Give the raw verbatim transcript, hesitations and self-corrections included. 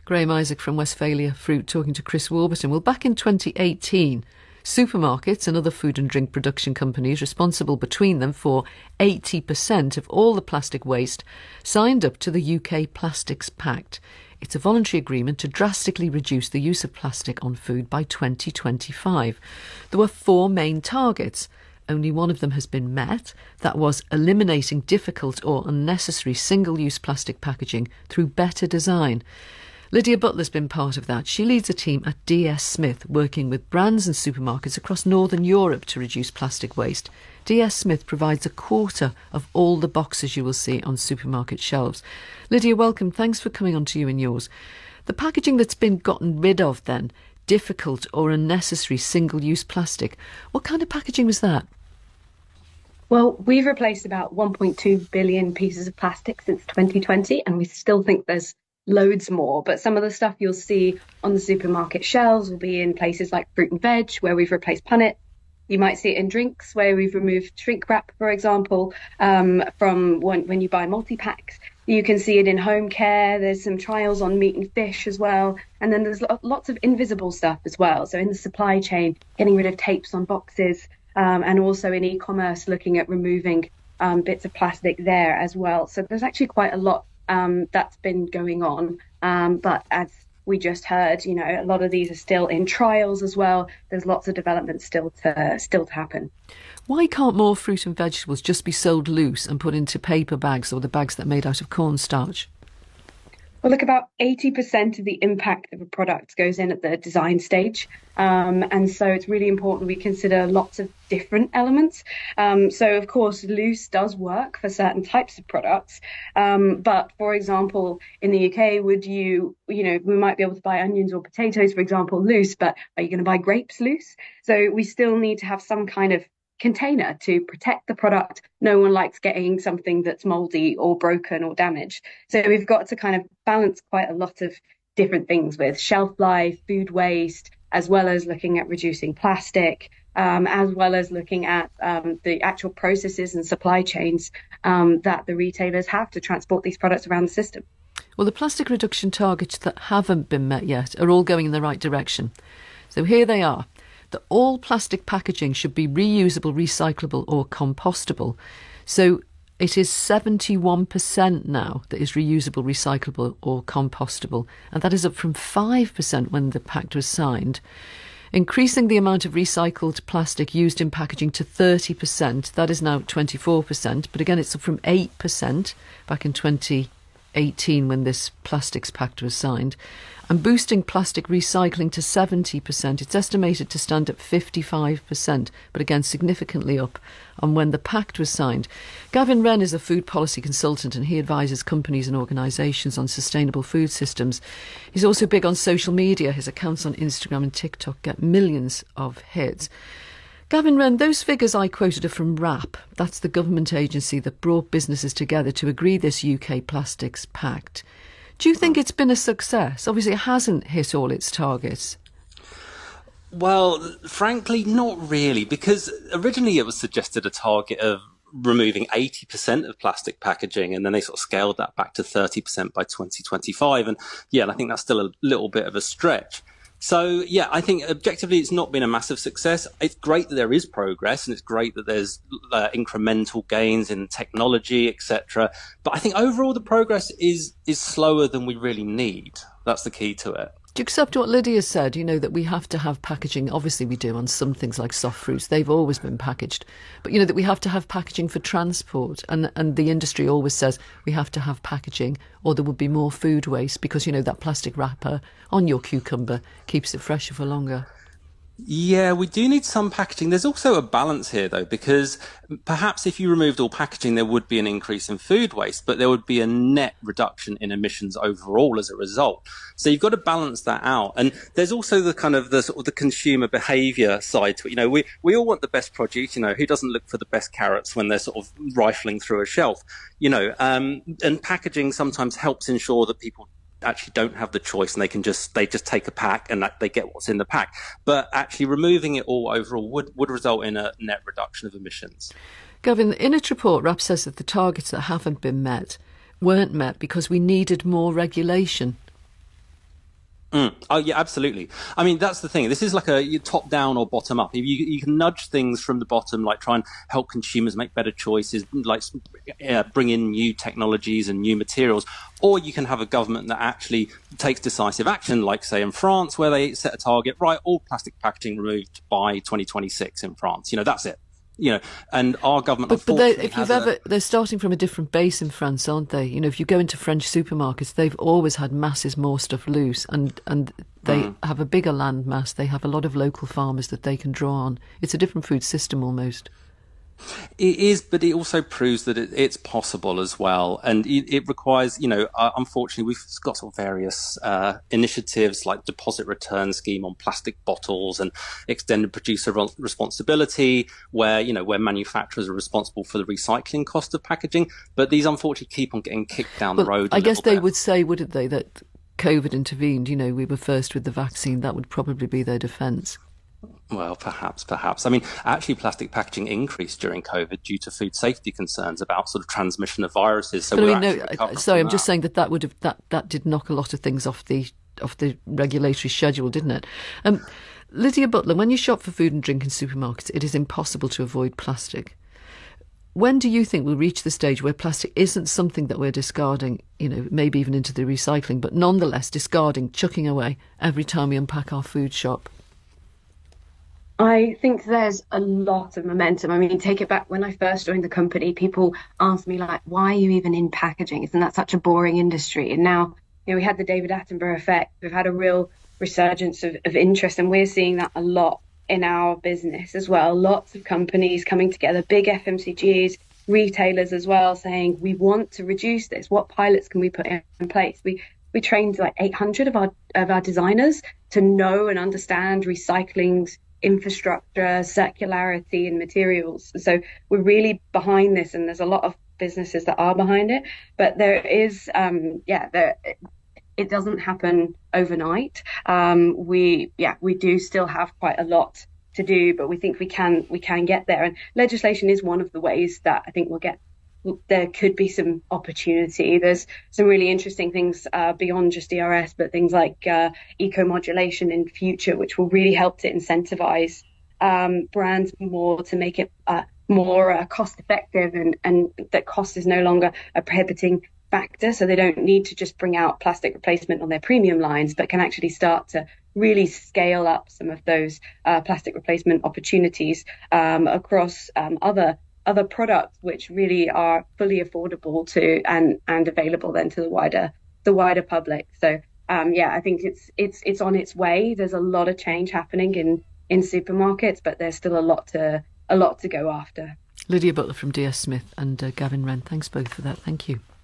Graham Isaac from Westphalia Fruit talking to Chris Warburton. Well, back in twenty eighteen, supermarkets and other food and drink production companies responsible between them for eighty percent of all the plastic waste signed up to the U K Plastics Pact. It's a voluntary agreement to drastically reduce the use of plastic on food by twenty twenty-five. There were four main targets. Only one of them has been met. That was eliminating difficult or unnecessary single-use plastic packaging through better design. Lydia Butler's been part of that. She leads a team at D S Smith working with brands and supermarkets across Northern Europe to reduce plastic waste. D S Smith provides a quarter of all the boxes you will see on supermarket shelves. Lydia, welcome. Thanks for coming on to You and Yours. The packaging that's been gotten rid of then, difficult or unnecessary single-use plastic, what kind of packaging was that? Well, we've replaced about one point two billion pieces of plastic since twenty twenty, and we still think there's loads more. But some of the stuff you'll see on the supermarket shelves will be in places like fruit and veg, where we've replaced punnet. You might see it in drinks, where we've removed shrink wrap, for example, um, from when, when you buy multi-packs. You can see it in home care. There's some trials on meat and fish as well. And then there's lots of invisible stuff as well. So in the supply chain, getting rid of tapes on boxes, um, and also in e-commerce, looking at removing um, bits of plastic there as well. So there's actually quite a lot um, that's been going on. Um, but as we just heard, you know, a lot of these are still in trials as well. There's lots of development still to still to happen. Why can't more fruit and vegetables just be sold loose and put into paper bags or the bags that are made out of cornstarch? Well, look, about eighty percent of the impact of a product goes in at the design stage. Um, and so it's really important we consider lots of different elements. Um, so, of course, loose does work for certain types of products. Um, but, for example, in the U K, would you, you know, we might be able to buy onions or potatoes, for example, loose, but are you going to buy grapes loose? So we still need to have some kind of container to protect the product. No one likes getting something that's moldy or broken or damaged. So we've got to kind of balance quite a lot of different things with shelf life, food waste, as well as looking at reducing plastic, um, as well as looking at um, the actual processes and supply chains um, that the retailers have to transport these products around the system. Well, the plastic reduction targets that haven't been met yet are all going in the right direction. So here they are. That all plastic packaging should be reusable, recyclable or compostable. So it is seventy-one percent now that is reusable, recyclable or compostable. And that is up from five percent when the pact was signed. Increasing the amount of recycled plastic used in packaging to thirty percent. That is now twenty-four percent. But again, it's up from eight percent back in twenty eighteen when this Plastics Pact was signed. And boosting plastic recycling to seventy percent. It's estimated to stand at fifty-five percent, but again significantly up on when the pact was signed. Gavin Wren is a food policy consultant and he advises companies and organisations on sustainable food systems. He's also big on social media. His accounts on Instagram and TikTok get millions of hits. Gavin Wren, those figures I quoted are from WRAP. That's the government agency that brought businesses together to agree this U K Plastics Pact. Do you think it's been a success? Obviously, it hasn't hit all its targets. Well, frankly, not really, because originally it was suggested a target of removing eighty percent of plastic packaging, and then they sort of scaled that back to thirty percent by twenty twenty-five. And yeah, I think that's still a little bit of a stretch. So, yeah, I think objectively it's not been a massive success. It's great that there is progress and it's great that there's uh, incremental gains in technology, et cetera. But I think overall the progress is is slower than we really need. That's the key to it. Do you accept what Lydia said, you know, that we have to have packaging? Obviously we do on some things like soft fruits. They've always been packaged. But, you know, that we have to have packaging for transport. And, and the industry always says we have to have packaging or there would be more food waste because, you know, that plastic wrapper on your cucumber keeps it fresher for longer. Yeah, we do need some packaging. There's also a balance here, though, because perhaps if you removed all packaging, there would be an increase in food waste, but there would be a net reduction in emissions overall as a result. So you've got to balance that out. And there's also the kind of the sort of the consumer behavior side to it. You know, we, we all want the best produce. You know, who doesn't look for the best carrots when they're sort of rifling through a shelf? You know, um, and packaging sometimes helps ensure that people actually don't have the choice and they can just they just take a pack and that they get what's in the pack. But actually removing it all overall would, would result in a net reduction of emissions. Gavin, in its report, WRAP says that the targets that haven't been met weren't met because we needed more regulation. Mm. Oh, yeah, absolutely. I mean, that's the thing. This is like a top down or bottom up. If you, you can nudge things from the bottom, like try and help consumers make better choices, like uh, bring in new technologies and new materials, or you can have a government that actually takes decisive action, like say in France, where they set a target, right, all plastic packaging removed by twenty twenty-six in France. You know, that's it. You know, and our government, but, but they, if you've a, ever, they're starting from a different base in France, aren't they? You know, if you go into French supermarkets, they've always had masses more stuff loose, and and they mm. have a bigger land mass. They have a lot of local farmers that they can draw on. It's a different food system almost. It is, but it also proves that it, it's possible as well. And it, it requires, you know, uh, unfortunately, we've got sort of various uh, initiatives like deposit return scheme on plastic bottles and extended producer responsibility, where, you know, where manufacturers are responsible for the recycling cost of packaging. But these unfortunately keep on getting kicked down well, the road. I guess they bit. would say, wouldn't they, that COVID intervened. You know, we were first with the vaccine. That would probably be their defence. Well, perhaps, perhaps. I mean, actually, plastic packaging increased during COVID due to food safety concerns about sort of transmission of viruses. So but we're I mean, actually no, sorry, I'm that. just saying that that would have that that did knock a lot of things off the off the regulatory schedule, didn't it? Um, Lydia Butler, when you shop for food and drink in supermarkets, it is impossible to avoid plastic. When do you think we'll reach the stage where plastic isn't something that we're discarding, you know, maybe even into the recycling, but nonetheless discarding, chucking away every time we unpack our food shop? I think there's a lot of momentum. I mean, take it back when I first joined the company, people asked me, like, why are you even in packaging? Isn't that such a boring industry? And now, you know, we had the David Attenborough effect. We've had a real resurgence of, of interest, and we're seeing that a lot in our business as well. Lots of companies coming together, big F M C Gs, retailers as well, saying, we want to reduce this. What pilots can we put in place? We we trained like eight hundred of our of our designers to know and understand recycling's infrastructure, circularity and materials. So we're really behind this, and there's a lot of businesses that are behind it, but there is um yeah there it doesn't happen overnight. um we yeah we do still have quite a lot to do, but we think we can we can get there, and legislation is one of the ways that I think we'll get there could be some opportunity. There's some really interesting things uh, beyond just D R S, but things like uh, eco-modulation in future, which will really help to incentivize um, brands more to make it uh, more uh, cost effective, and, and that cost is no longer a prohibiting factor. So they don't need to just bring out plastic replacement on their premium lines, but can actually start to really scale up some of those uh, plastic replacement opportunities um, across um, other other products, which really are fully affordable to and and available then to the wider the wider public. So um, yeah, I think it's it's it's on its way. There's a lot of change happening in in supermarkets, but there's still a lot to a lot to go after. Lydia Butler from D S Smith and uh, Gavin Wren, thanks both for that. Thank you.